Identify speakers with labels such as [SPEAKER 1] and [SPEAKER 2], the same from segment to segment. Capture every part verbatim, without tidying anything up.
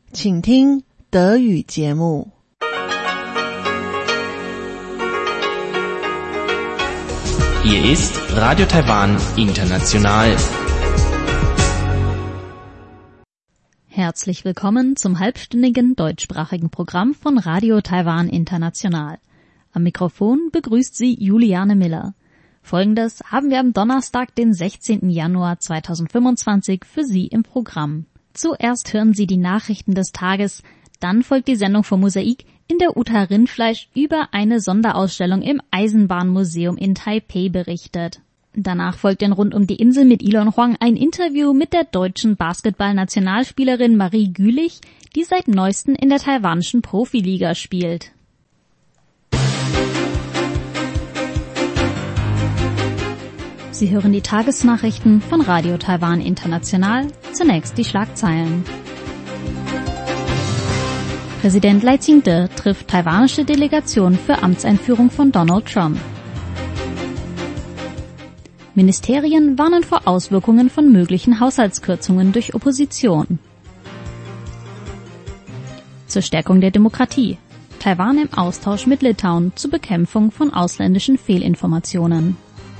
[SPEAKER 1] 请听德语节目。
[SPEAKER 2] Hier ist Radio Taiwan International.
[SPEAKER 3] Herzlich willkommen zum halbstündigen deutschsprachigen Programm von Radio Taiwan International. Am Mikrofon begrüßt Sie Juliane Miller. Folgendes haben wir am Donnerstag, den sechzehnten Januar zweitausendfünfundzwanzig, für Sie im Programm. Zuerst hören Sie die Nachrichten des Tages, dann folgt die Sendung vom Mosaik, in der Uta Rindfleisch über eine Sonderausstellung im Eisenbahnmuseum in Taipei berichtet. Danach folgt in Rund um die Insel mit Ilon Huang ein Interview mit der deutschen Basketball-Nationalspielerin Marie Gülich, die seit neuestem in der taiwanischen Profiliga spielt. Sie hören die Tagesnachrichten von Radio Taiwan International. Zunächst die Schlagzeilen. Präsident Lai Ching-te trifft taiwanische Delegation für Amtseinführung von Donald Trump. Ministerien warnen vor Auswirkungen von möglichen Haushaltskürzungen durch Opposition. Zur Stärkung der Demokratie. Taiwan im Austausch mit Litauen zur Bekämpfung von ausländischen Fehlinformationen.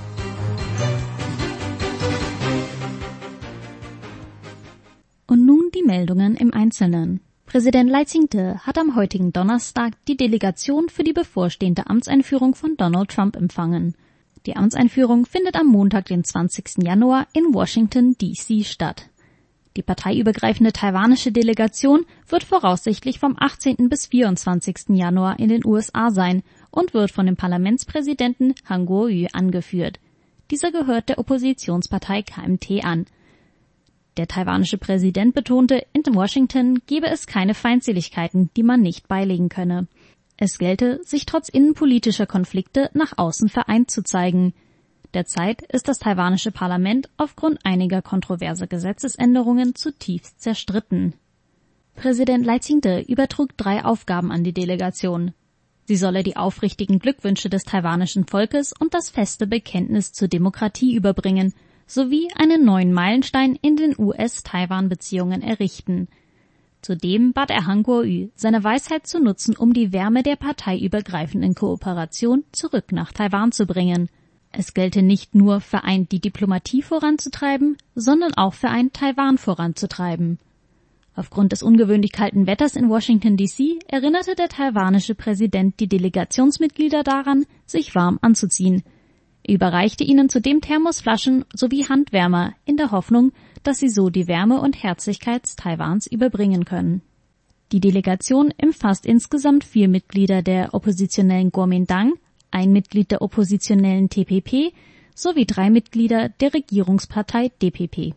[SPEAKER 3] Und nun die Meldungen im Einzelnen. Präsident Lai Ching-te hat am heutigen Donnerstag die Delegation für die bevorstehende Amtseinführung von Donald Trump empfangen. Die Amtseinführung findet am Montag, den zwanzigsten Januar in Washington D C statt. Die parteiübergreifende taiwanische Delegation wird voraussichtlich vom achtzehnten bis vierundzwanzigsten Januar in den U S A sein und wird von dem Parlamentspräsidenten Han Kuo-yu angeführt. Dieser gehört der Oppositionspartei K M T an. Der taiwanische Präsident betonte, in Washington gebe es keine Feindseligkeiten, die man nicht beilegen könne. Es gelte, sich trotz innenpolitischer Konflikte nach außen vereint zu zeigen. Derzeit ist das taiwanische Parlament aufgrund einiger kontroverser Gesetzesänderungen zutiefst zerstritten. Präsident Lai Ching-te übertrug drei Aufgaben an die Delegation. Sie solle die aufrichtigen Glückwünsche des taiwanischen Volkes und das feste Bekenntnis zur Demokratie überbringen, sowie einen neuen Meilenstein in den U S-Taiwan-Beziehungen errichten. Zudem bat er Han Kuo-yu, seine Weisheit zu nutzen, um die Wärme der parteiübergreifenden Kooperation zurück nach Taiwan zu bringen. Es gelte nicht nur, vereint die Diplomatie voranzutreiben, sondern auch vereint Taiwan voranzutreiben. Aufgrund des ungewöhnlich kalten Wetters in Washington D C erinnerte der taiwanische Präsident die Delegationsmitglieder daran, sich warm anzuziehen. Er überreichte ihnen zudem Thermosflaschen sowie Handwärmer in der Hoffnung, dass sie so die Wärme und Herzlichkeit Taiwans überbringen können. Die Delegation umfasst insgesamt vier Mitglieder der oppositionellen Kuomintang, ein Mitglied der oppositionellen T P P sowie drei Mitglieder der Regierungspartei D P P.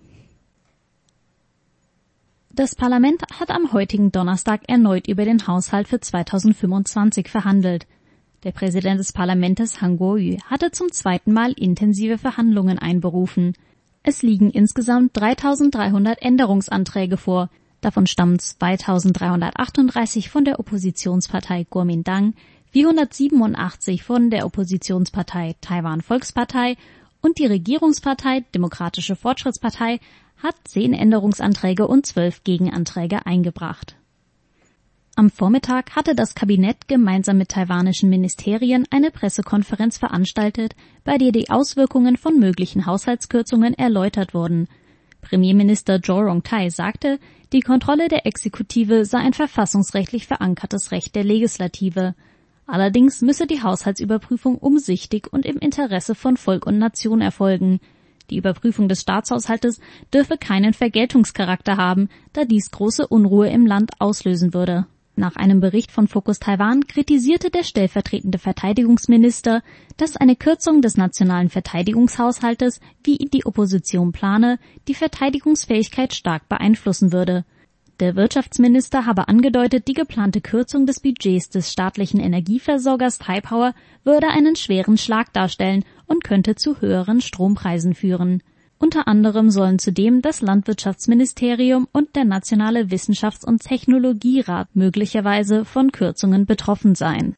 [SPEAKER 3] Das Parlament hat am heutigen Donnerstag erneut über den Haushalt für zweitausendfünfundzwanzig verhandelt. Der Präsident des Parlaments, Han Kuo-yu, hatte zum zweiten Mal intensive Verhandlungen einberufen. Es liegen insgesamt dreitausenddreihundert Änderungsanträge vor. Davon stammen zweitausenddreihundertachtunddreißig von der Oppositionspartei Kuomintang, vierhundertsiebenundachtzig von der Oppositionspartei Taiwan Volkspartei und die Regierungspartei Demokratische Fortschrittspartei hat zehn Änderungsanträge und zwölf Gegenanträge eingebracht. Am Vormittag hatte das Kabinett gemeinsam mit taiwanischen Ministerien eine Pressekonferenz veranstaltet, bei der die Auswirkungen von möglichen Haushaltskürzungen erläutert wurden. Premierminister Zhou Rongtai sagte, die Kontrolle der Exekutive sei ein verfassungsrechtlich verankertes Recht der Legislative. Allerdings müsse die Haushaltsüberprüfung umsichtig und im Interesse von Volk und Nation erfolgen. Die Überprüfung des Staatshaushaltes dürfe keinen Vergeltungscharakter haben, da dies große Unruhe im Land auslösen würde. Nach einem Bericht von Focus Taiwan kritisierte der stellvertretende Verteidigungsminister, dass eine Kürzung des nationalen Verteidigungshaushaltes, wie ihn die Opposition plane, die Verteidigungsfähigkeit stark beeinflussen würde. Der Wirtschaftsminister habe angedeutet, die geplante Kürzung des Budgets des staatlichen Energieversorgers Taipower würde einen schweren Schlag darstellen und könnte zu höheren Strompreisen führen. Unter anderem sollen zudem das Landwirtschaftsministerium und der Nationale Wissenschafts- und Technologierat möglicherweise von Kürzungen betroffen sein.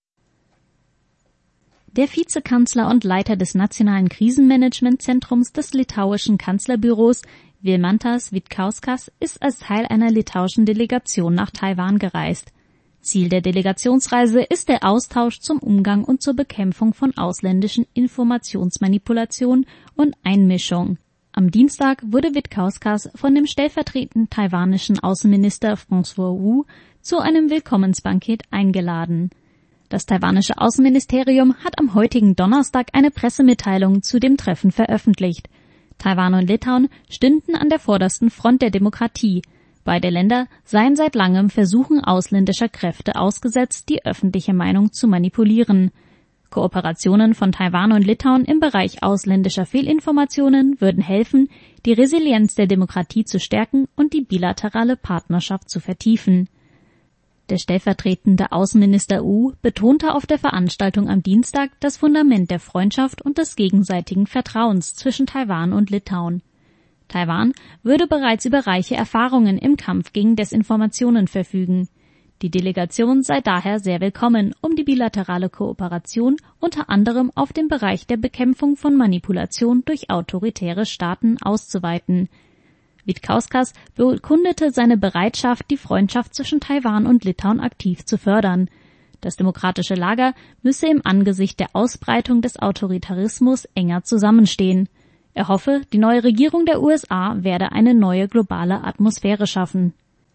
[SPEAKER 3] Der Vizekanzler und Leiter des Nationalen Krisenmanagementzentrums des litauischen Kanzlerbüros Vilmantas Vitkauskas ist als Teil einer litauischen Delegation nach Taiwan gereist. Ziel der Delegationsreise ist der Austausch zum Umgang und zur Bekämpfung von ausländischen Informationsmanipulation und Einmischung. Am Dienstag wurde Vitkauskas von dem stellvertretenden taiwanischen Außenminister François Wu zu einem Willkommensbankett eingeladen. Das taiwanische Außenministerium hat am heutigen Donnerstag eine Pressemitteilung zu dem Treffen veröffentlicht. Taiwan und Litauen stünden an der vordersten Front der Demokratie. Beide Länder seien seit langem Versuchen ausländischer Kräfte ausgesetzt, die öffentliche Meinung zu manipulieren. Kooperationen von Taiwan und Litauen im Bereich ausländischer Fehlinformationen würden helfen, die Resilienz der Demokratie zu stärken und die bilaterale Partnerschaft zu vertiefen. Der stellvertretende Außenminister Wu betonte auf der Veranstaltung am Dienstag das Fundament der Freundschaft und des gegenseitigen Vertrauens zwischen Taiwan und Litauen. Taiwan würde bereits über reiche Erfahrungen im Kampf gegen Desinformationen verfügen. Die Delegation sei daher sehr willkommen, um die bilaterale Kooperation unter anderem auf den Bereich der Bekämpfung von Manipulation durch autoritäre Staaten auszuweiten. Vitkauskas bekundete seine Bereitschaft, die Freundschaft zwischen Taiwan und Litauen aktiv zu fördern. Das demokratische Lager müsse im Angesicht der Ausbreitung des Autoritarismus enger zusammenstehen. Er hoffe, die neue Regierung der U S A werde eine neue globale Atmosphäre schaffen.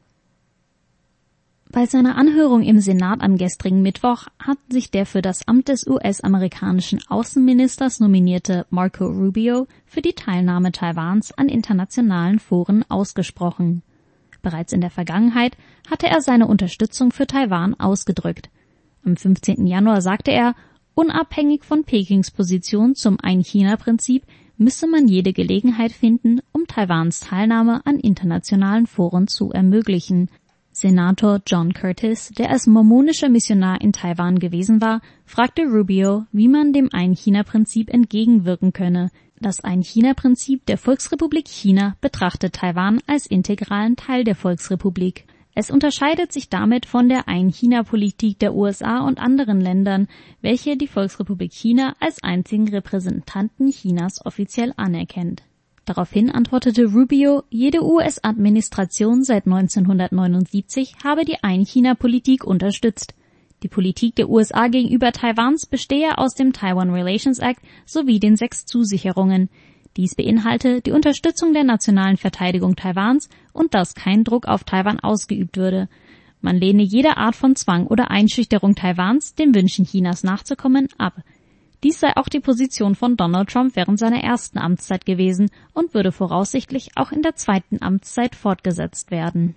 [SPEAKER 3] Bei seiner Anhörung im Senat am gestrigen Mittwoch hat sich der für das Amt des U S-amerikanischen Außenministers nominierte Marco Rubio für die Teilnahme Taiwans an internationalen Foren ausgesprochen. Bereits in der Vergangenheit hatte er seine Unterstützung für Taiwan ausgedrückt. Am fünfzehnten Januar sagte er, unabhängig von Pekings Position zum Ein-China-Prinzip müsse man jede Gelegenheit finden, um Taiwans Teilnahme an internationalen Foren zu ermöglichen. Senator John Curtis, der als mormonischer Missionar in Taiwan gewesen war, fragte Rubio, wie man dem Ein-China-Prinzip entgegenwirken könne. Das Ein-China-Prinzip der Volksrepublik China betrachtet Taiwan als integralen Teil der Volksrepublik. Es unterscheidet sich damit von der Ein-China-Politik der U S A und anderen Ländern, welche die Volksrepublik China als einzigen Repräsentanten Chinas offiziell anerkennt. Daraufhin antwortete Rubio, jede U S-Administration seit neunzehnhundertneunundsiebzig habe die Ein-China-Politik unterstützt. Die Politik der U S A gegenüber Taiwans bestehe aus dem Taiwan Relations Act sowie den sechs Zusicherungen. Dies beinhalte die Unterstützung der nationalen Verteidigung Taiwans und dass kein Druck auf Taiwan ausgeübt würde. Man lehne jede Art von Zwang oder Einschüchterung Taiwans, den Wünschen Chinas nachzukommen, ab. Dies sei auch die Position von Donald Trump während seiner ersten Amtszeit gewesen und würde voraussichtlich auch in der zweiten Amtszeit fortgesetzt werden.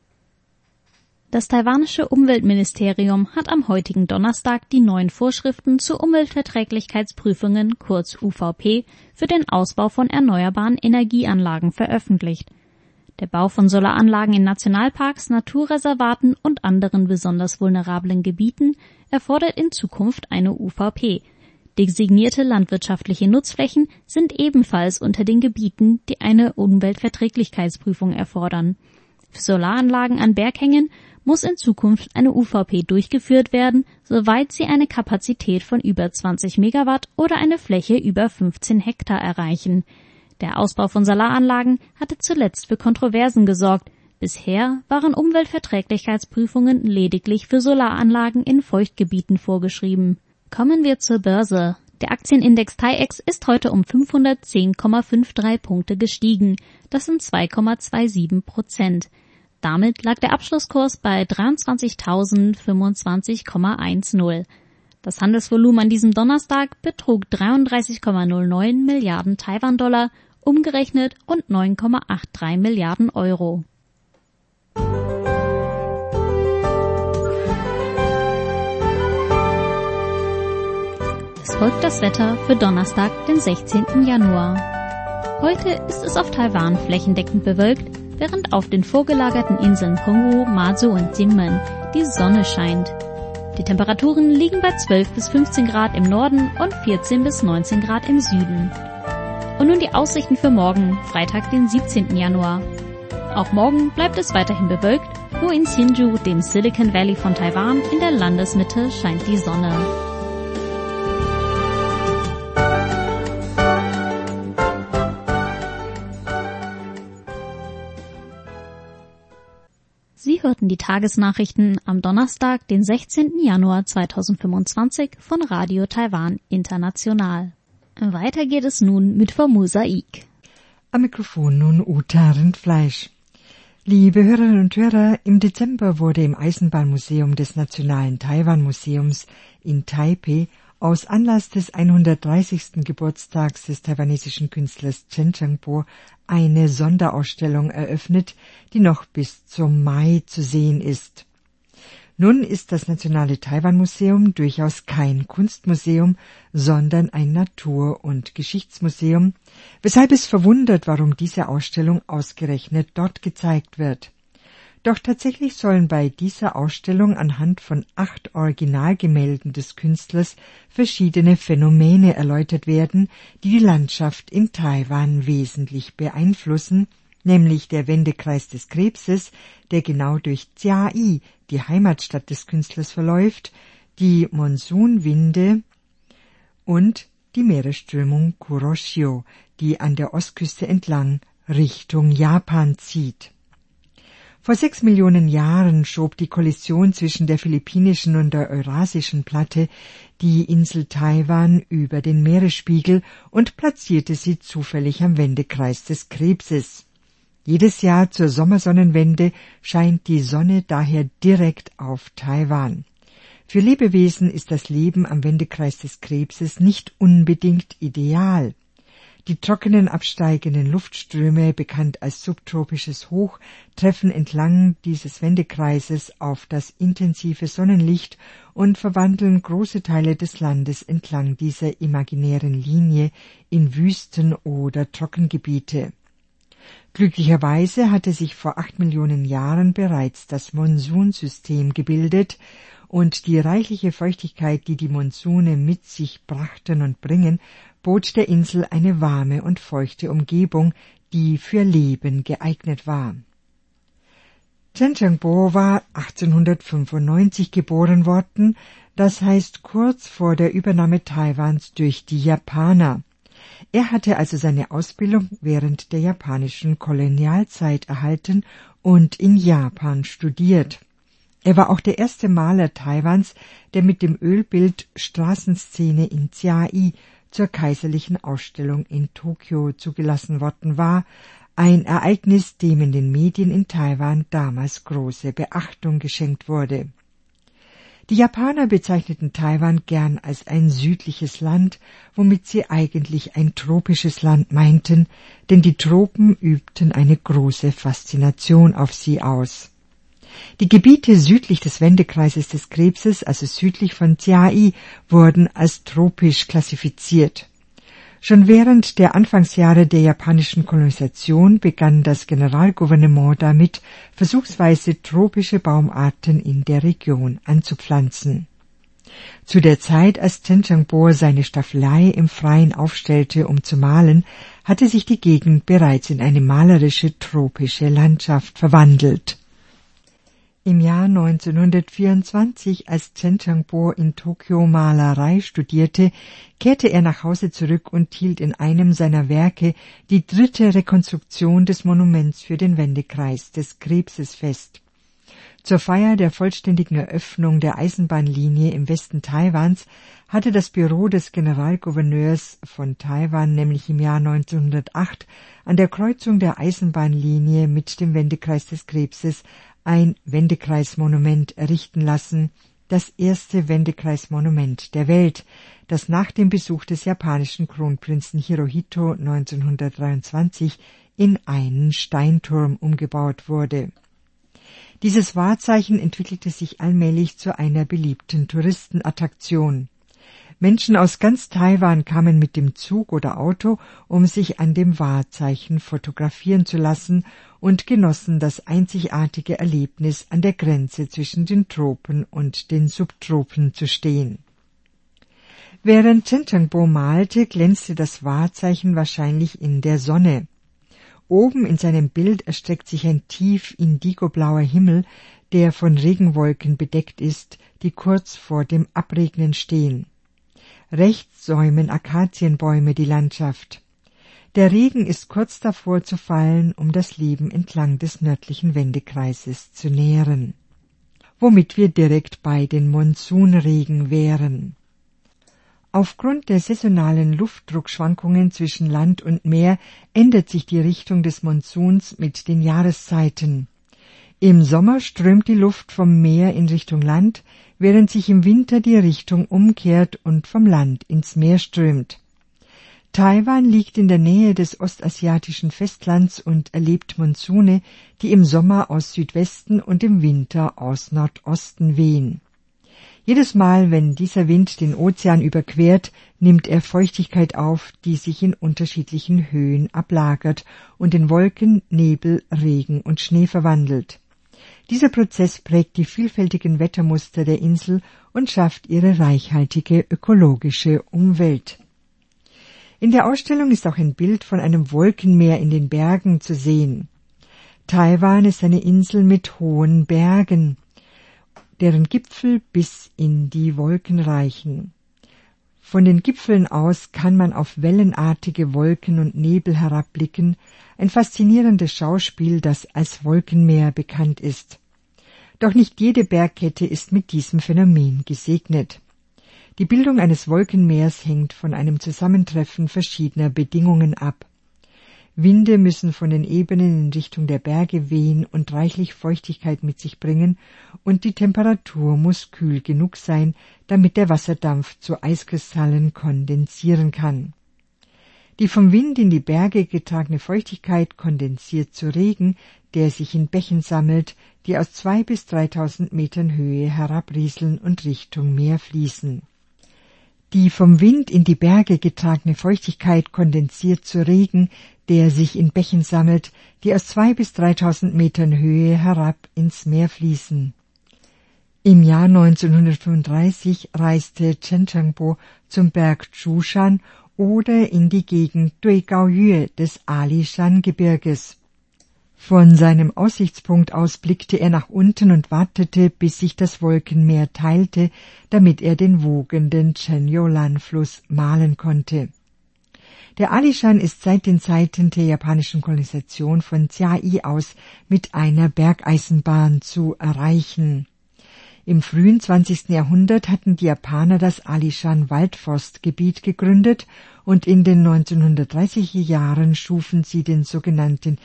[SPEAKER 3] Das taiwanische Umweltministerium hat am heutigen Donnerstag die neuen Vorschriften zu Umweltverträglichkeitsprüfungen, kurz U V P, für den Ausbau von erneuerbaren Energieanlagen veröffentlicht. Der Bau von Solaranlagen in Nationalparks, Naturreservaten und anderen besonders vulnerablen Gebieten erfordert in Zukunft eine U V P. Designierte landwirtschaftliche Nutzflächen sind ebenfalls unter den Gebieten, die eine Umweltverträglichkeitsprüfung erfordern. Für Solaranlagen an Berghängen muss in Zukunft eine U V P durchgeführt werden, soweit sie eine Kapazität von über zwanzig Megawatt oder eine Fläche über fünfzehn Hektar erreichen. Der Ausbau von Solaranlagen hatte zuletzt für Kontroversen gesorgt. Bisher waren Umweltverträglichkeitsprüfungen lediglich für Solaranlagen in Feuchtgebieten vorgeschrieben. Kommen wir zur Börse. Der Aktienindex T A I E X ist heute um fünfhundertzehn Komma dreiundfünfzig Punkte gestiegen. Das sind zwei Komma siebenundzwanzig Prozent. Damit lag der Abschlusskurs bei dreiundzwanzigtausendfünfundzwanzig Komma zehn. Das Handelsvolumen an diesem Donnerstag betrug dreiunddreißig Komma null neun Milliarden Taiwan-Dollar, umgerechnet und neun Komma dreiundachtzig Milliarden Euro. Es folgt das Wetter für Donnerstag, den sechzehnten Januar. Heute ist es auf Taiwan flächendeckend bewölkt, während auf den vorgelagerten Inseln Penghu, Mazu und Jinmen die Sonne scheint. Die Temperaturen liegen bei zwölf bis fünfzehn Grad im Norden und vierzehn bis neunzehn Grad im Süden. Und nun die Aussichten für morgen, Freitag, den siebzehnten Januar. Auch morgen bleibt es weiterhin bewölkt, nur in Hsinchu, dem Silicon Valley von Taiwan, in der Landesmitte scheint die Sonne. hörten die Tagesnachrichten am Donnerstag, den sechzehnten Januar zweitausendfünfundzwanzig von Radio Taiwan International. Weiter geht es nun mit Formosaik.
[SPEAKER 4] Am Mikrofon nun Uta Rindfleisch. Liebe Hörerinnen und Hörer, im Dezember wurde im Eisenbahnmuseum des Nationalen Taiwan-Museums in Taipei aus Anlass des hundertdreißigsten Geburtstags des taiwanesischen Künstlers Chen Chang-po eine Sonderausstellung eröffnet, die noch bis zum Mai zu sehen ist. Nun ist das Nationale Taiwan-Museum durchaus kein Kunstmuseum, sondern ein Natur- und Geschichtsmuseum, weshalb es verwundert, warum diese Ausstellung ausgerechnet dort gezeigt wird. Doch tatsächlich sollen bei dieser Ausstellung anhand von acht Originalgemälden des Künstlers verschiedene Phänomene erläutert werden, die die Landschaft in Taiwan wesentlich beeinflussen, nämlich der Wendekreis des Krebses, der genau durch Chiayi, die Heimatstadt des Künstlers, verläuft, die Monsunwinde und die Meeresströmung Kuroshio, die an der Ostküste entlang Richtung Japan zieht. Vor sechs Millionen Jahren schob die Kollision zwischen der philippinischen und der eurasischen Platte die Insel Taiwan über den Meeresspiegel und platzierte sie zufällig am Wendekreis des Krebses. Jedes Jahr zur Sommersonnenwende scheint die Sonne daher direkt auf Taiwan. Für Lebewesen ist das Leben am Wendekreis des Krebses nicht unbedingt ideal. Die trockenen absteigenden Luftströme, bekannt als subtropisches Hoch, treffen entlang dieses Wendekreises auf das intensive Sonnenlicht und verwandeln große Teile des Landes entlang dieser imaginären Linie in Wüsten oder Trockengebiete. Glücklicherweise hatte sich vor acht Millionen Jahren bereits das Monsunsystem gebildet, und die reichliche Feuchtigkeit, die die Monsune mit sich brachten und bringen, bot der Insel eine warme und feuchte Umgebung, die für Leben geeignet war. Chen Chang-po war achtzehnhundertfünfundneunzig geboren worden, das heißt kurz vor der Übernahme Taiwans durch die Japaner. Er hatte also seine Ausbildung während der japanischen Kolonialzeit erhalten und in Japan studiert. Er war auch der erste Maler Taiwans, der mit dem Ölbild Straßenszene in Chiayi zur kaiserlichen Ausstellung in Tokio zugelassen worden war, ein Ereignis, dem in den Medien in Taiwan damals große Beachtung geschenkt wurde. Die Japaner bezeichneten Taiwan gern als ein südliches Land, womit sie eigentlich ein tropisches Land meinten, denn die Tropen übten eine große Faszination auf sie aus. Die Gebiete südlich des Wendekreises des Krebses, also südlich von Chiayi, wurden als tropisch klassifiziert. Schon während der Anfangsjahre der japanischen Kolonisation begann das Generalgouvernement damit, versuchsweise tropische Baumarten in der Region anzupflanzen. Zu der Zeit, als Chen Chang-po seine Staffelei im Freien aufstellte, um zu malen, hatte sich die Gegend bereits in eine malerische tropische Landschaft verwandelt. Im Jahr neunzehnhundertvierundzwanzig, als Chen Chang-po in Tokio Malerei studierte, kehrte er nach Hause zurück und hielt in einem seiner Werke die dritte Rekonstruktion des Monuments für den Wendekreis des Krebses fest. Zur Feier der vollständigen Eröffnung der Eisenbahnlinie im Westen Taiwans hatte das Büro des Generalgouverneurs von Taiwan nämlich im Jahr neunzehnhundertacht an der Kreuzung der Eisenbahnlinie mit dem Wendekreis des Krebses ein Wendekreismonument errichten lassen, das erste Wendekreismonument der Welt, das nach dem Besuch des japanischen Kronprinzen Hirohito neunzehnhundertdreiundzwanzig in einen Steinturm umgebaut wurde. Dieses Wahrzeichen entwickelte sich allmählich zu einer beliebten Touristenattraktion. Menschen aus ganz Taiwan kamen mit dem Zug oder Auto, um sich an dem Wahrzeichen fotografieren zu lassen und genossen das einzigartige Erlebnis, an der Grenze zwischen den Tropen und den Subtropen zu stehen. Während Chen Chang-po malte, glänzte das Wahrzeichen wahrscheinlich in der Sonne. Oben in seinem Bild erstreckt sich ein tief indigoblauer Himmel, der von Regenwolken bedeckt ist, die kurz vor dem Abregnen stehen. Rechts säumen Akazienbäume die Landschaft. Der Regen ist kurz davor zu fallen, um das Leben entlang des nördlichen Wendekreises zu nähren. Womit wir direkt bei den Monsunregen wären. Aufgrund der saisonalen Luftdruckschwankungen zwischen Land und Meer ändert sich die Richtung des Monsuns mit den Jahreszeiten. Im Sommer strömt die Luft vom Meer in Richtung Land, während sich im Winter die Richtung umkehrt und vom Land ins Meer strömt. Taiwan liegt in der Nähe des ostasiatischen Festlands und erlebt Monsune, die im Sommer aus Südwesten und im Winter aus Nordosten wehen. Jedes Mal, wenn dieser Wind den Ozean überquert, nimmt er Feuchtigkeit auf, die sich in unterschiedlichen Höhen ablagert und in Wolken, Nebel, Regen und Schnee verwandelt. Dieser Prozess prägt die vielfältigen Wettermuster der Insel und schafft ihre reichhaltige ökologische Umwelt. In der Ausstellung ist auch ein Bild von einem Wolkenmeer in den Bergen zu sehen. Taiwan ist eine Insel mit hohen Bergen, deren Gipfel bis in die Wolken reichen. Von den Gipfeln aus kann man auf wellenartige Wolken und Nebel herabblicken, ein faszinierendes Schauspiel, das als Wolkenmeer bekannt ist. Doch nicht jede Bergkette ist mit diesem Phänomen gesegnet. Die Bildung eines Wolkenmeers hängt von einem Zusammentreffen verschiedener Bedingungen ab. Winde müssen von den Ebenen in Richtung der Berge wehen und reichlich Feuchtigkeit mit sich bringen, und die Temperatur muss kühl genug sein, damit der Wasserdampf zu Eiskristallen kondensieren kann. Die vom Wind in die Berge getragene Feuchtigkeit kondensiert zu Regen, der sich in Bächen sammelt, die aus zwei bis dreitausend Metern Höhe herabrieseln und Richtung Meer fließen. Die vom Wind in die Berge getragene Feuchtigkeit kondensiert zu Regen, der sich in Bächen sammelt, die aus zwei bis dreitausend Metern Höhe herab ins Meer fließen. Im Jahr neunzehnhundertfünfunddreißig reiste Chen Chengbo zum Berg Zhushan oder in die Gegend Duigaoyue des Alishan-Gebirges. Von seinem Aussichtspunkt aus blickte er nach unten und wartete, bis sich das Wolkenmeer teilte, damit er den wogenden Chenyolan-Fluss malen konnte. Der Alishan ist seit den Zeiten der japanischen Kolonisation von Chiayi aus mit einer Bergeisenbahn zu erreichen. Im frühen zwanzigsten Jahrhundert hatten die Japaner das Alishan-Waldforstgebiet gegründet und in den neunzehnhundertdreißiger Jahren schufen sie den sogenannten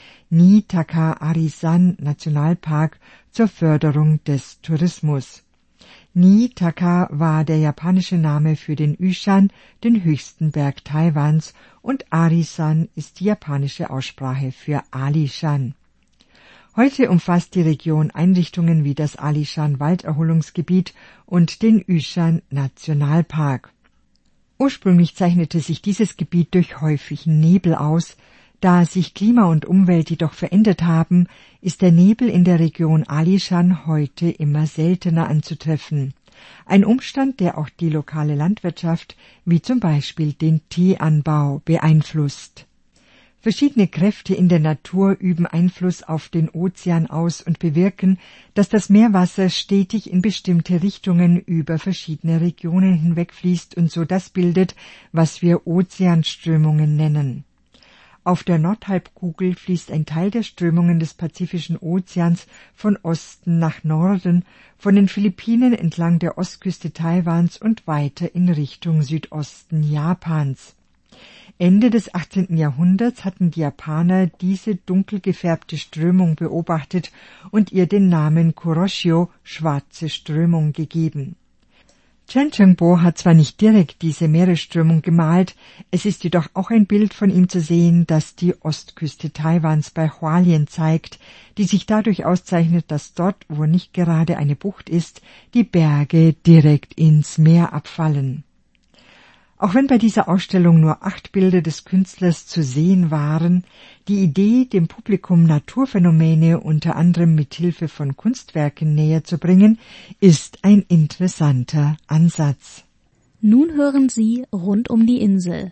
[SPEAKER 4] Niitaka-Arisan-Nationalpark zur Förderung des Tourismus. Niitaka war der japanische Name für den Yushan, den höchsten Berg Taiwans, und Arisan ist die japanische Aussprache für Alishan. Heute umfasst die Region Einrichtungen wie das Alishan-Walderholungsgebiet und den Yushan-Nationalpark. Ursprünglich zeichnete sich dieses Gebiet durch häufigen Nebel aus. Da sich Klima und Umwelt jedoch verändert haben, ist der Nebel in der Region Alishan heute immer seltener anzutreffen. Ein Umstand, der auch die lokale Landwirtschaft, wie zum Beispiel den Teeanbau, beeinflusst. Verschiedene Kräfte in der Natur üben Einfluss auf den Ozean aus und bewirken, dass das Meerwasser stetig in bestimmte Richtungen über verschiedene Regionen hinwegfließt und so das bildet, was wir Ozeanströmungen nennen. Auf der Nordhalbkugel fließt ein Teil der Strömungen des Pazifischen Ozeans von Osten nach Norden, von den Philippinen entlang der Ostküste Taiwans und weiter in Richtung Südosten Japans. Ende des achtzehnten Jahrhunderts hatten die Japaner diese dunkel gefärbte Strömung beobachtet und ihr den Namen Kuroshio, schwarze Strömung, gegeben. Chen Chengbo hat zwar nicht direkt diese Meeresströmung gemalt, es ist jedoch auch ein Bild von ihm zu sehen, das die Ostküste Taiwans bei Hualien zeigt, die sich dadurch auszeichnet, dass dort, wo nicht gerade eine Bucht ist, die Berge direkt ins Meer abfallen. Auch wenn bei dieser Ausstellung nur acht Bilder des Künstlers zu sehen waren, die Idee, dem Publikum Naturphänomene unter anderem mit Hilfe von Kunstwerken näher zu bringen, ist ein interessanter Ansatz.
[SPEAKER 3] Nun hören Sie Rund um die Insel.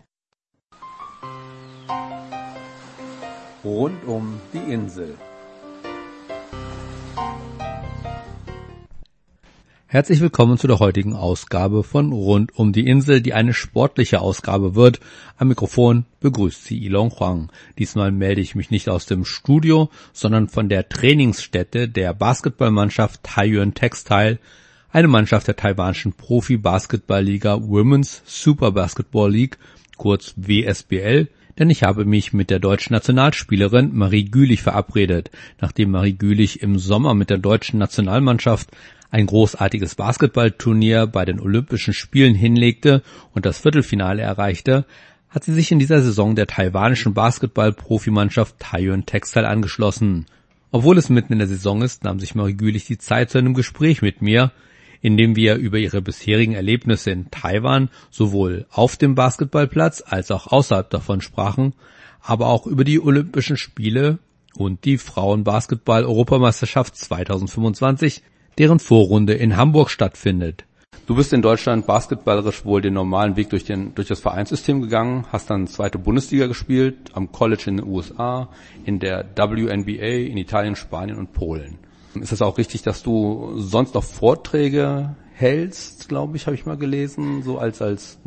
[SPEAKER 5] Rund um die Insel.
[SPEAKER 6] Herzlich willkommen zu der heutigen Ausgabe von Rund um die Insel, die eine sportliche Ausgabe wird. Am Mikrofon begrüßt sie Ilon Huang. Diesmal melde ich mich nicht aus dem Studio, sondern von der Trainingsstätte der Basketballmannschaft Taiyuan Textile, eine Mannschaft der taiwanischen Profi-Basketball-Liga Women's Super Basketball League, kurz W S B L, denn ich habe mich mit der deutschen Nationalspielerin Marie Gülich verabredet, nachdem Marie Gülich im Sommer mit der deutschen Nationalmannschaft ein großartiges Basketballturnier bei den Olympischen Spielen hinlegte und das Viertelfinale erreichte, hat sie sich in dieser Saison der taiwanischen Basketball-Profimannschaft Taiyuan Textile angeschlossen. Obwohl es mitten in der Saison ist, nahm sich Marie Gülich die Zeit zu einem Gespräch mit mir, in dem wir über ihre bisherigen Erlebnisse in Taiwan sowohl auf dem Basketballplatz als auch außerhalb davon sprachen, aber auch über die Olympischen Spiele und die Frauenbasketball-Europameisterschaft zweitausendfünfundzwanzig, deren Vorrunde in Hamburg stattfindet. Du bist in Deutschland basketballerisch wohl den normalen Weg durch, den, durch das Vereinssystem gegangen, hast dann zweite Bundesliga gespielt, am College in den U S A, in der W N B A, in Italien, Spanien und Polen. Ist es auch richtig, dass du sonst noch Vorträge hältst, glaube ich, habe ich mal gelesen, so als, als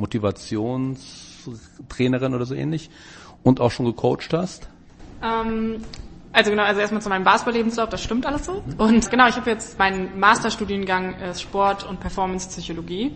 [SPEAKER 6] Motivationstrainerin oder so ähnlich und auch schon gecoacht hast?
[SPEAKER 7] Ähm Also genau, also erstmal zu meinem Basketball-Lebenslauf, das stimmt alles so. Und genau, ich habe jetzt meinen Masterstudiengang äh, Sport- und Performance-Psychologie.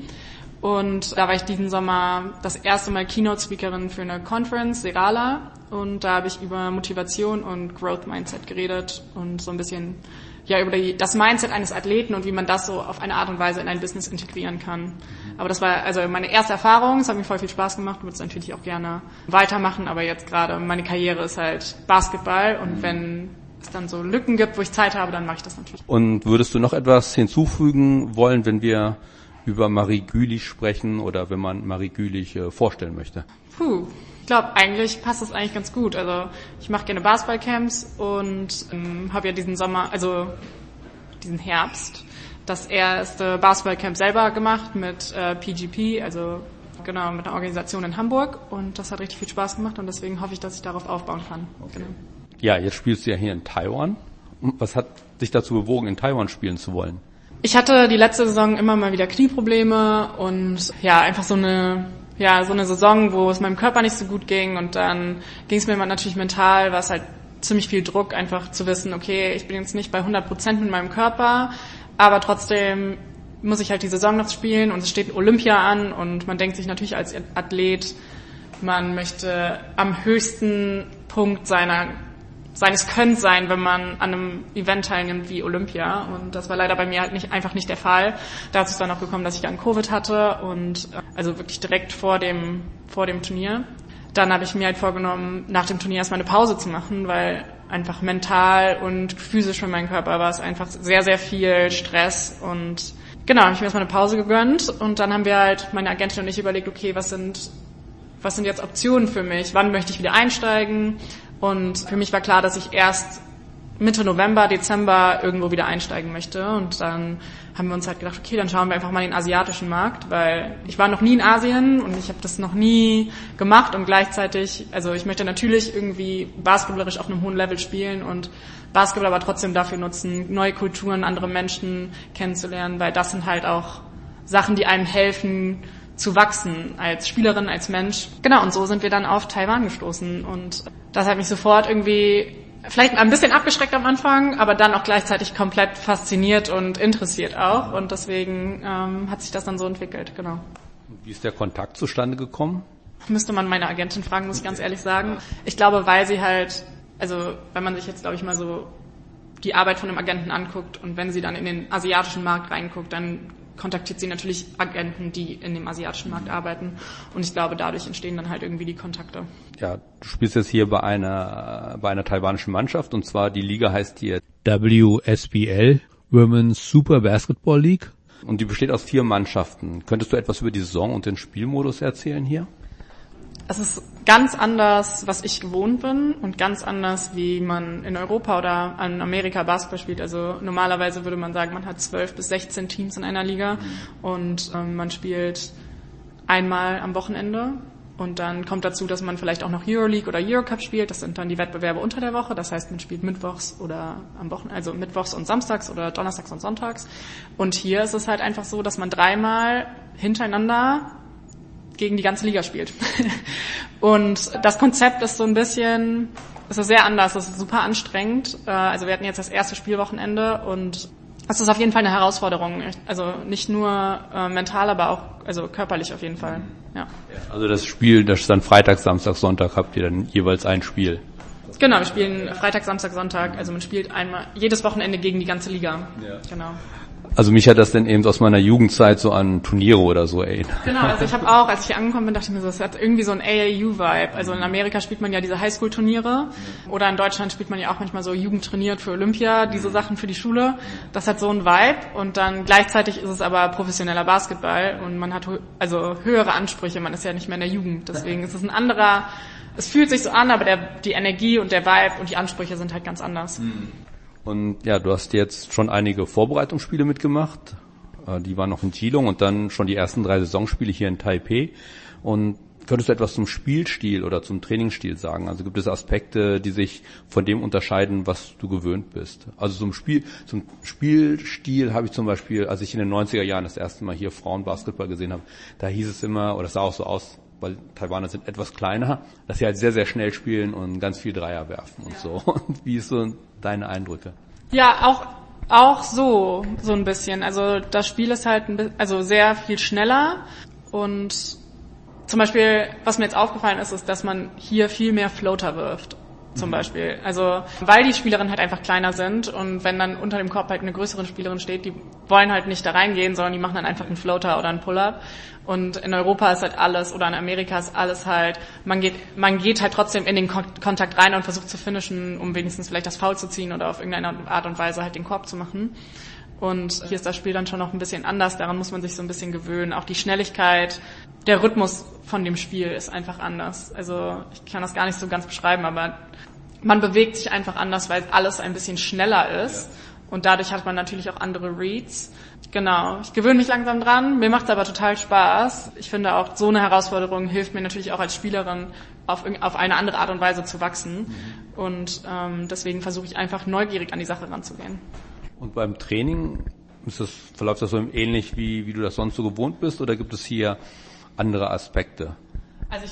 [SPEAKER 7] Und da war ich diesen Sommer das erste Mal Keynote-Speakerin für eine Conference, Serala. Und da habe ich über Motivation und Growth-Mindset geredet und so ein bisschen ja über die, das Mindset eines Athleten und wie man das so auf eine Art und Weise in ein Business integrieren kann. Aber das war also meine erste Erfahrung, es hat mir voll viel Spaß gemacht, würde es natürlich auch gerne weitermachen, aber jetzt gerade meine Karriere ist halt Basketball und wenn es dann so Lücken gibt, wo ich Zeit habe, dann mache ich das natürlich.
[SPEAKER 6] Und würdest du noch etwas hinzufügen wollen, wenn wir über Marie Gülich sprechen oder wenn man Marie Gülich äh, vorstellen möchte?
[SPEAKER 7] Puh, ich glaube, eigentlich passt das eigentlich ganz gut. Also ich mache gerne Basketballcamps und ähm, habe ja diesen Sommer, also diesen Herbst, das erste Basketballcamp selber gemacht mit äh, P G P, also genau mit einer Organisation in Hamburg und das hat richtig viel Spaß gemacht und deswegen hoffe ich, dass ich darauf aufbauen kann. Okay. Genau.
[SPEAKER 6] Ja, jetzt spielst du ja hier in Taiwan. Was hat dich dazu bewogen, in Taiwan spielen zu wollen?
[SPEAKER 7] Ich hatte die letzte Saison immer mal wieder Knieprobleme und ja, einfach so eine ja so eine Saison, wo es meinem Körper nicht so gut ging und dann ging es mir natürlich mental, war es halt ziemlich viel Druck, einfach zu wissen, okay, ich bin jetzt nicht bei hundert Prozent mit meinem Körper, aber trotzdem muss ich halt die Saison noch spielen und es steht Olympia an und man denkt sich natürlich als Athlet, man möchte am höchsten Punkt seiner seines Könns sein, wenn man an einem Event teilnimmt wie Olympia und das war leider bei mir halt nicht einfach nicht der Fall. Dazu ist dann noch gekommen, dass ich dann Covid hatte und also wirklich direkt vor dem vor dem Turnier. Dann habe ich mir halt vorgenommen, nach dem Turnier erstmal eine Pause zu machen, weil einfach mental und physisch für meinen Körper war es einfach sehr, sehr viel Stress und genau, habe ich mir erstmal eine Pause gegönnt und dann haben wir halt, meine Agentin und ich überlegt, okay, was sind, was sind jetzt Optionen für mich? Wann möchte ich wieder einsteigen? Und für mich war klar, dass ich erst Mitte November, Dezember irgendwo wieder einsteigen möchte und dann haben wir uns halt gedacht, okay, dann schauen wir einfach mal den asiatischen Markt, weil ich war noch nie in Asien und ich habe das noch nie gemacht und gleichzeitig, also ich möchte natürlich irgendwie basketballerisch auf einem hohen Level spielen und Basketball aber trotzdem dafür nutzen, neue Kulturen, andere Menschen kennenzulernen, weil das sind halt auch Sachen, die einem helfen zu wachsen als Spielerin, als Mensch. Genau, und so sind wir dann auf Taiwan gestoßen und das hat mich sofort irgendwie vielleicht ein bisschen abgeschreckt am Anfang, aber dann auch gleichzeitig komplett fasziniert und interessiert auch und deswegen ähm, hat sich das dann so entwickelt, genau.
[SPEAKER 6] Wie ist der Kontakt zustande gekommen?
[SPEAKER 7] Müsste man meine Agentin fragen, muss ich ganz ehrlich sagen. Ich glaube, weil sie halt, also wenn man sich jetzt, glaube ich, mal so die Arbeit von einem Agenten anguckt und wenn sie dann in den asiatischen Markt reinguckt, dann kontaktiert sie natürlich Agenten, die in dem asiatischen Markt arbeiten und ich glaube, dadurch entstehen dann halt irgendwie die Kontakte.
[SPEAKER 6] Ja, du spielst jetzt hier bei einer bei einer taiwanischen Mannschaft und zwar die Liga heißt hier W S B L, Women's Super Basketball League und die besteht aus vier Mannschaften. Könntest du etwas über die Saison und den Spielmodus erzählen hier?
[SPEAKER 7] Es ist ganz anders, was ich gewohnt bin und ganz anders, wie man in Europa oder in Amerika Basketball spielt. Also normalerweise würde man sagen, man hat zwölf bis sechzehn Teams in einer Liga und ähm, man spielt einmal am Wochenende Und dann kommt dazu, dass man vielleicht auch noch Euroleague oder Eurocup spielt. Das sind dann die Wettbewerbe unter der Woche. Das heißt, man spielt mittwochs oder am Wochenende, also mittwochs und samstags oder donnerstags und sonntags. Und hier ist es halt einfach so, dass man dreimal hintereinander gegen die ganze Liga spielt. Und das Konzept ist so ein bisschen, es ist sehr anders, es ist super anstrengend. Also wir hatten jetzt das erste Spielwochenende und es ist auf jeden Fall eine Herausforderung. Also nicht nur äh, mental, aber auch also körperlich auf jeden Fall. Ja.
[SPEAKER 6] Also das Spiel, das ist dann Freitag, Samstag, Sonntag, habt ihr dann jeweils ein Spiel?
[SPEAKER 7] Genau, wir spielen Freitag, Samstag, Sonntag. Also man spielt einmal jedes Wochenende gegen die ganze Liga. Ja. Genau.
[SPEAKER 6] Also mich hat das denn eben aus meiner Jugendzeit so an Turniere oder so erinnert.
[SPEAKER 7] Genau, also ich habe auch, als ich hier angekommen bin, dachte ich mir so, es hat irgendwie so ein A A U-Vibe. Also in Amerika spielt man ja diese Highschool-Turniere oder in Deutschland spielt man ja auch manchmal so Jugendtrainiert für Olympia, diese Sachen für die Schule. Das hat so ein Vibe und dann gleichzeitig ist es aber professioneller Basketball und man hat also höhere Ansprüche, man ist ja nicht mehr in der Jugend. Deswegen ist es ein anderer, es fühlt sich so an, aber der, die Energie und der Vibe und die Ansprüche sind halt ganz anders. Mhm.
[SPEAKER 6] Und ja, du hast jetzt schon einige Vorbereitungsspiele mitgemacht. Die waren noch in Geelong und dann schon die ersten drei Saisonspiele hier in Taipei. Und könntest du etwas zum Spielstil oder zum Trainingsstil sagen? Also gibt es Aspekte, die sich von dem unterscheiden, was du gewöhnt bist? Also zum Spiel, zum Spielstil habe ich zum Beispiel, als ich in den neunziger Jahren das erste Mal hier Frauenbasketball gesehen habe, da hieß es immer, oder es sah auch so aus, weil Taiwaner sind etwas kleiner, dass sie halt sehr, sehr schnell spielen und ganz viel Dreier werfen und so. Und wie ist so deine Eindrücke?
[SPEAKER 7] Ja, auch auch so so ein bisschen. Also das Spiel ist halt ein bisschen, also sehr viel schneller und zum Beispiel, was mir jetzt aufgefallen ist, ist, dass man hier viel mehr Floater wirft. Zum Beispiel. Also, weil die Spielerinnen halt einfach kleiner sind und wenn dann unter dem Korb halt eine größere Spielerin steht, die wollen halt nicht da reingehen, sondern die machen dann einfach einen Floater oder einen Pull-Up. Und in Europa ist halt alles, oder in Amerika ist alles halt, man geht, man geht halt trotzdem in den Kontakt rein und versucht zu finishen, um wenigstens vielleicht das Foul zu ziehen oder auf irgendeine Art und Weise halt den Korb zu machen. Und hier ist das Spiel dann schon noch ein bisschen anders, daran muss man sich so ein bisschen gewöhnen. Auch die Schnelligkeit, der Rhythmus von dem Spiel ist einfach anders. Also ich kann das gar nicht so ganz beschreiben, aber man bewegt sich einfach anders, weil alles ein bisschen schneller ist. Und dadurch hat man natürlich auch andere Reads. Genau, ich gewöhne mich langsam dran, mir macht es aber total Spaß. Ich finde auch, so eine Herausforderung hilft mir natürlich auch als Spielerin, auf, auf eine andere Art und Weise zu wachsen. Mhm. Und ähm, deswegen versuche ich einfach neugierig an die Sache ranzugehen.
[SPEAKER 6] Und beim Training, ist das, verläuft das so ähnlich, wie, wie du das sonst so gewohnt bist, oder gibt es hier andere Aspekte?
[SPEAKER 7] Also ich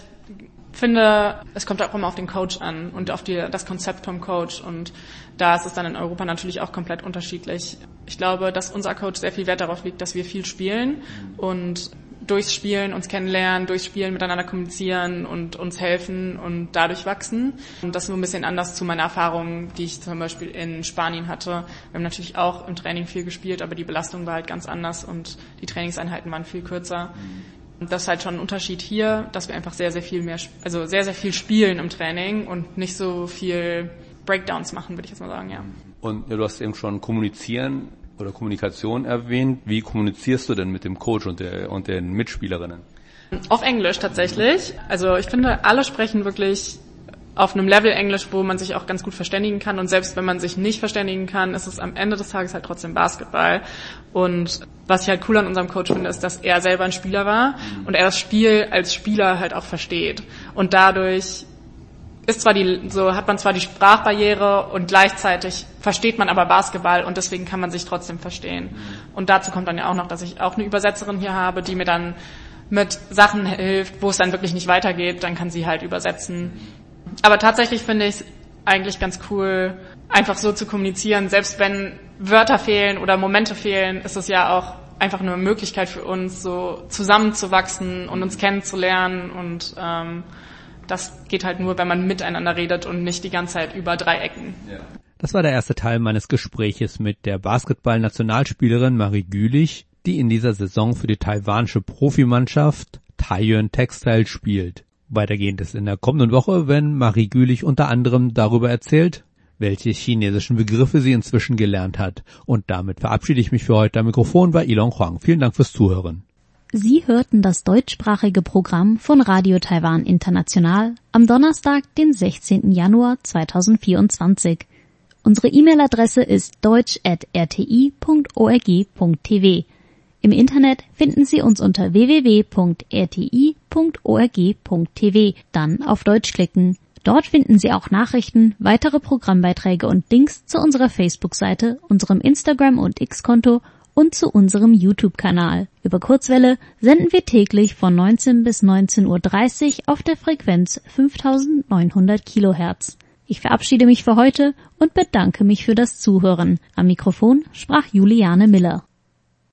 [SPEAKER 7] finde, es kommt auch immer auf den Coach an und auf die, das Konzept vom Coach, und da ist es dann in Europa natürlich auch komplett unterschiedlich. Ich glaube, dass unser Coach sehr viel Wert darauf legt, dass wir viel spielen und durchs Spielen uns kennenlernen, durchs Spielen miteinander kommunizieren und uns helfen und dadurch wachsen. Und das ist so ein bisschen anders zu meiner Erfahrung, die ich zum Beispiel in Spanien hatte. Wir haben natürlich auch im Training viel gespielt, aber die Belastung war halt ganz anders und die Trainingseinheiten waren viel kürzer. Und das ist halt schon ein Unterschied hier, dass wir einfach sehr, sehr viel mehr, also sehr, sehr viel spielen im Training und nicht so viel Breakdowns machen, würde ich jetzt mal sagen, ja.
[SPEAKER 6] Und ja, du hast eben schon kommunizieren oder Kommunikation erwähnt. Wie kommunizierst du denn mit dem Coach und, der, und den Mitspielerinnen?
[SPEAKER 7] Auf Englisch tatsächlich. Also ich finde, alle sprechen wirklich auf einem Level Englisch, wo man sich auch ganz gut verständigen kann. Und selbst wenn man sich nicht verständigen kann, ist es am Ende des Tages halt trotzdem Basketball. Und was ich halt cool an unserem Coach finde, ist, dass er selber ein Spieler war und er das Spiel als Spieler halt auch versteht. Und dadurch ist zwar die, so hat man zwar die Sprachbarriere und gleichzeitig versteht man aber Basketball und deswegen kann man sich trotzdem verstehen. Und dazu kommt dann ja auch noch, dass ich auch eine Übersetzerin hier habe, die mir dann mit Sachen hilft, wo es dann wirklich nicht weitergeht, dann kann sie halt übersetzen. Aber tatsächlich finde ich es eigentlich ganz cool, einfach so zu kommunizieren. Selbst wenn Wörter fehlen oder Momente fehlen, ist es ja auch einfach eine Möglichkeit für uns, so zusammenzuwachsen und uns kennenzulernen. Und ähm, das geht halt nur, wenn man miteinander redet und nicht die ganze Zeit über drei Ecken. Ja.
[SPEAKER 6] Das war der erste Teil meines Gespräches mit der Basketball-Nationalspielerin Marie Gülich, die in dieser Saison für die taiwanische Profimannschaft Taiyuan Textile spielt. Weitergehend ist in der kommenden Woche, wenn Marie Gülich unter anderem darüber erzählt, welche chinesischen Begriffe sie inzwischen gelernt hat. Und damit verabschiede ich mich für heute. Am Mikrofon war Ilon Huang. Vielen Dank fürs Zuhören.
[SPEAKER 3] Sie hörten das deutschsprachige Programm von Radio Taiwan International am Donnerstag, den sechzehnten Januar zweitausendvierundzwanzig. Unsere E-Mail-Adresse ist deutsch at r t i punkt org punkt t v. Im Internet finden Sie uns unter w w w punkt r t i punkt org punkt t v, dann auf Deutsch klicken. Dort finden Sie auch Nachrichten, weitere Programmbeiträge und Links zu unserer Facebook-Seite, unserem Instagram- und X-Konto und zu unserem YouTube-Kanal. Über Kurzwelle senden wir täglich von neunzehn bis neunzehn Uhr dreißig auf der Frequenz fünftausendneunhundert Kilohertz. Ich verabschiede mich für heute und bedanke mich für das Zuhören. Am Mikrofon sprach Juliane Miller.